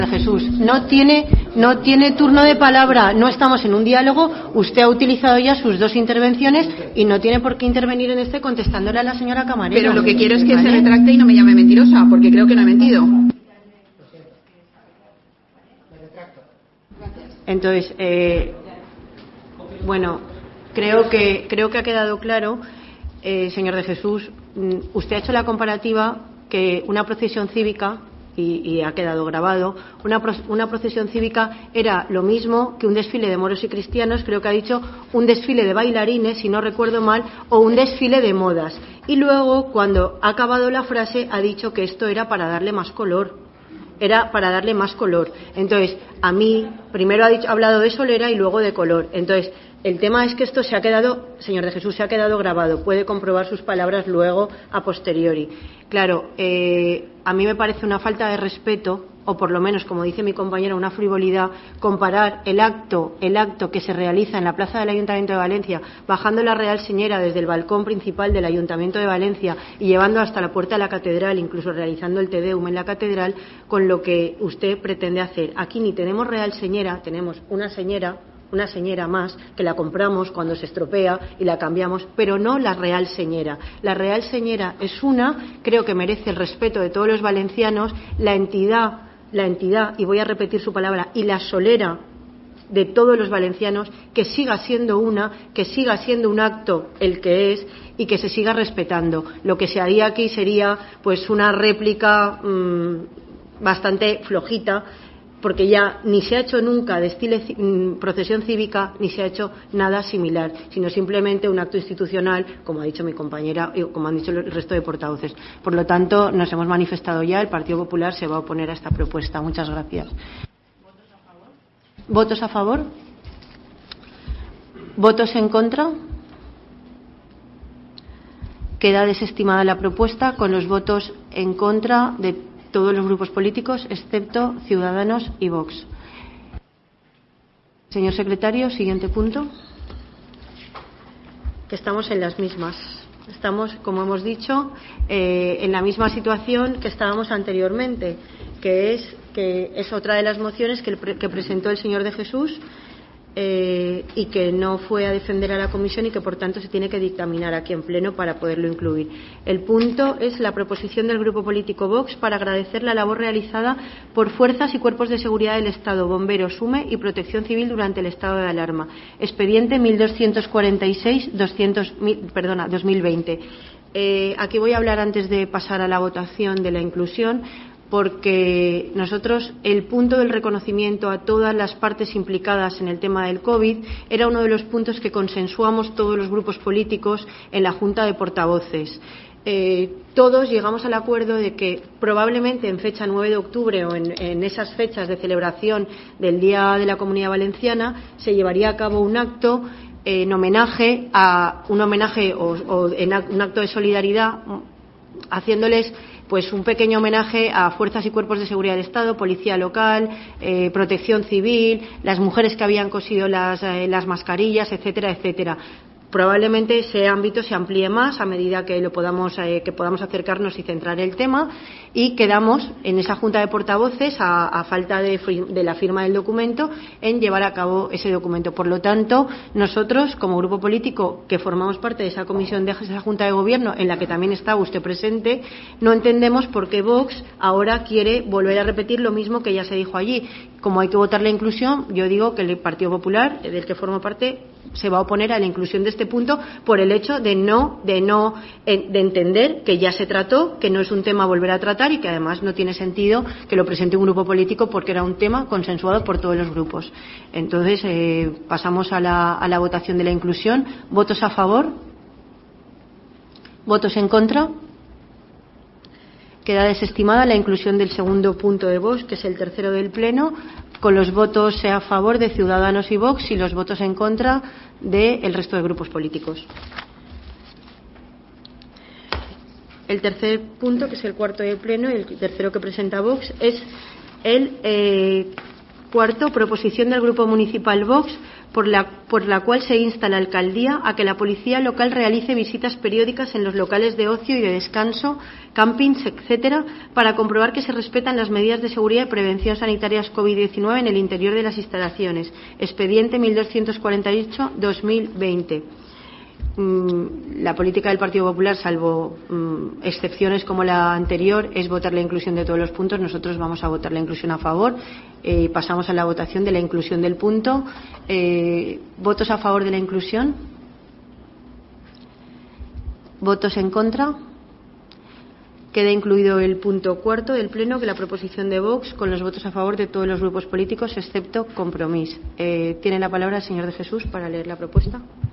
Jesús, no tiene turno de palabra, no estamos en un diálogo, usted ha utilizado ya sus dos intervenciones y no tiene por qué intervenir en este contestándole a la señora Camarero. Pero lo que quiero es que se retracte y no me llame mentirosa, porque creo que no he mentido. Entonces, bueno, creo que ha quedado claro, señor de Jesús, usted ha hecho la comparativa que una procesión cívica, y ha quedado grabado, una procesión cívica era lo mismo que un desfile de moros y cristianos, creo que ha dicho un desfile de bailarines, si no recuerdo mal, o un desfile de modas. Y luego, cuando ha acabado la frase, ha dicho que esto era para darle más color. Entonces, a mí, primero ha hablado de solera y luego de color. Entonces, el tema es que esto se ha quedado, señor de Jesús, se ha quedado grabado. Puede comprobar sus palabras luego, a posteriori. Claro, a mí me parece una falta de respeto, o por lo menos, como dice mi compañera, una frivolidad, comparar el acto que se realiza en la plaza del Ayuntamiento de Valencia, bajando la Real Señera desde el balcón principal del Ayuntamiento de Valencia y llevando hasta la puerta de la catedral, incluso realizando el Te Deum en la catedral, con lo que usted pretende hacer. Aquí ni tenemos Real Señera, tenemos una señera más, que la compramos cuando se estropea y la cambiamos, pero no la Real Señera. La Real Señera es creo que merece el respeto de todos los valencianos, la entidad, y voy a repetir su palabra, y la solera de todos los valencianos, que siga siendo un acto el que es y que se siga respetando. Lo que se haría aquí sería pues una réplica bastante flojita, porque ya ni se ha hecho nunca procesión cívica, ni se ha hecho nada similar, sino simplemente un acto institucional, como ha dicho mi compañera y como han dicho el resto de portavoces. Por lo tanto, nos hemos manifestado ya, el Partido Popular se va a oponer a esta propuesta. Muchas gracias. ¿Votos a favor? ¿Votos en contra? Queda desestimada la propuesta con los votos en contra de todos los grupos políticos, excepto Ciudadanos y Vox. Señor secretario, siguiente punto. Que estamos en las mismas. Estamos, como hemos dicho, en la misma situación que estábamos anteriormente, que es otra de las mociones que presentó el señor de Jesús, y que no fue a defender a la comisión y que por tanto se tiene que dictaminar aquí en pleno para poderlo incluir. El punto es la proposición del grupo político Vox para agradecer la labor realizada por fuerzas y cuerpos de seguridad del Estado, bomberos, SUME y Protección Civil durante el estado de alarma. Expediente 1246/2020. Aquí voy a hablar antes de pasar a la votación de la inclusión, porque nosotros el punto del reconocimiento a todas las partes implicadas en el tema del COVID era uno de los puntos que consensuamos todos los grupos políticos en la Junta de Portavoces. Todos llegamos al acuerdo de que probablemente en fecha 9 de octubre o en esas fechas de celebración del Día de la Comunidad Valenciana se llevaría a cabo un acto en homenaje o en un acto de solidaridad, haciéndoles pues un pequeño homenaje a fuerzas y cuerpos de seguridad del Estado, policía local, protección civil, las mujeres que habían cosido las mascarillas, etcétera, etcétera. Probablemente ese ámbito se amplíe más a medida que podamos acercarnos y centrar el tema, y quedamos en esa Junta de Portavoces, a falta de la firma del documento, en llevar a cabo ese documento. Por lo tanto, nosotros, como grupo político que formamos parte de esa comisión de esa Junta de Gobierno, en la que también está usted presente, no entendemos por qué Vox ahora quiere volver a repetir lo mismo que ya se dijo allí. Como hay que votar la inclusión, yo digo que el Partido Popular, del que formo parte, se va a oponer a la inclusión de este punto por el hecho de entender que ya se trató, que no es un tema a volver a tratar y que además no tiene sentido que lo presente un grupo político porque era un tema consensuado por todos los grupos. Entonces, pasamos a la votación de la inclusión. ¿Votos a favor? ¿Votos en contra? Queda desestimada la inclusión del segundo punto de Vox, que es el tercero del Pleno, con los votos a favor de Ciudadanos y Vox y los votos en contra del resto de grupos políticos. El tercer punto, que es el cuarto del Pleno, y el tercero que presenta Vox, es el cuarto, proposición del Grupo Municipal Vox por la cual se insta a la alcaldía a que la policía local realice visitas periódicas en los locales de ocio y de descanso, campings, etcétera, para comprobar que se respetan las medidas de seguridad y prevención sanitarias COVID-19 en el interior de las instalaciones. Expediente 1248/2020. La política del Partido Popular, salvo excepciones como la anterior, es votar la inclusión de todos los puntos. Nosotros vamos a votar la inclusión a favor. Pasamos a la votación de la inclusión del punto. ¿Votos a favor de la inclusión? ¿Votos en contra? Queda incluido el punto cuarto del Pleno, que la proposición de Vox, con los votos a favor de todos los grupos políticos, excepto Compromís. Tiene la palabra el señor de Jesús para leer la propuesta.